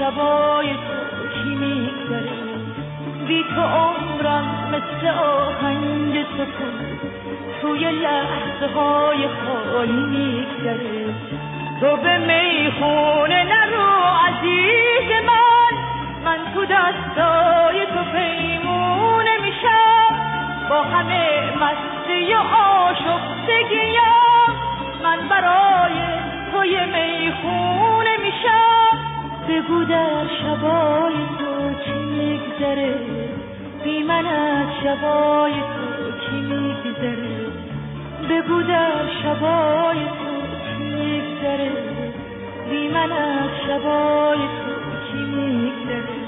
شبای تو کی میگذره، بی تو عمرم مثل آهنگ سکون توی لحظه های خالی میگذره. تو به میخونه نرو عزیز من تو دستای تو پیمونه میشم، با همه مستی و آشفتگیم من برای توی میخونه میشم. بگو در شبای تو چی میگذره، بی من از شبای تو کی میگذره. بگو در شبای تو چی میگذره، بی من از شبای تو کی میگذره.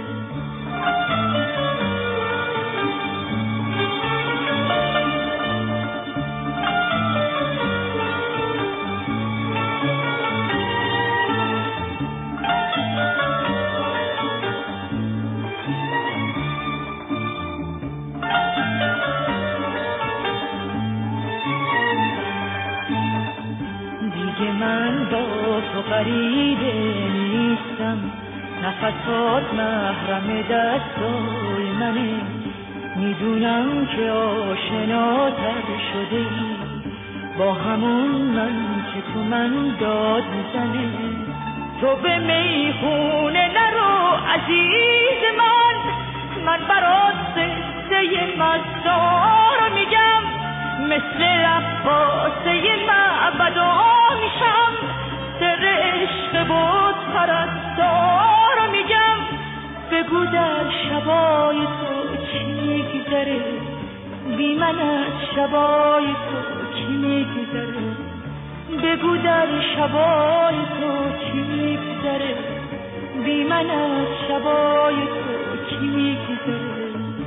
تو غریبه نیستم، نفسات محرم دستای منه، میدونم که آشناتر شده ای با همون من که تو من داد میزنه. تو به میخونه نرو عزیز من برات قصه مزار میگم، مثل رقاصه معبدا میشم، سر عشق بود پرستار میگم. بگو در شبای تو چی میگذره، بی من از شبای تو چی میگذره. بگو در شبای تو چی میگذره، بی من از شبای تو چی میگذره.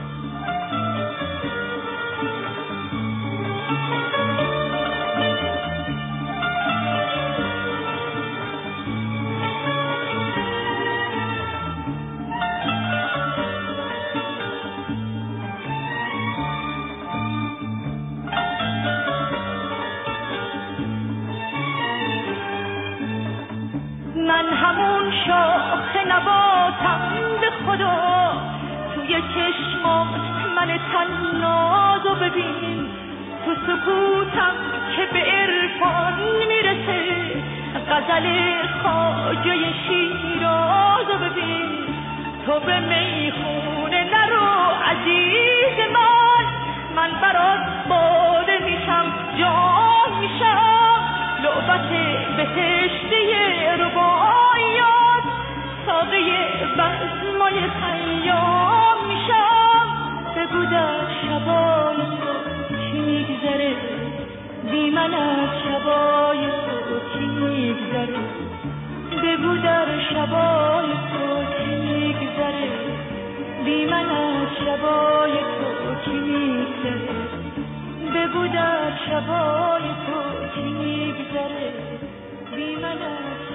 من همون شاخ نباتم به خدا، توی چشمات من تنازو ببین، تو سکوتم که به عرفان میرسه، غزل خواجه شیرازو ببین. تو به میخونه نرو عزیز من برات باده میشم، جام میشم، لعبت بهشتی رباعیات، ساقه بزمای خیام میشم. بگو در شبای تو چی میگذره، بی من از شبای تو چی میگذره. بگو در شبای تو چی میگذره، بی من از شبای تو چی میگذره. بگو در شبای تو چی میگذره، بی من از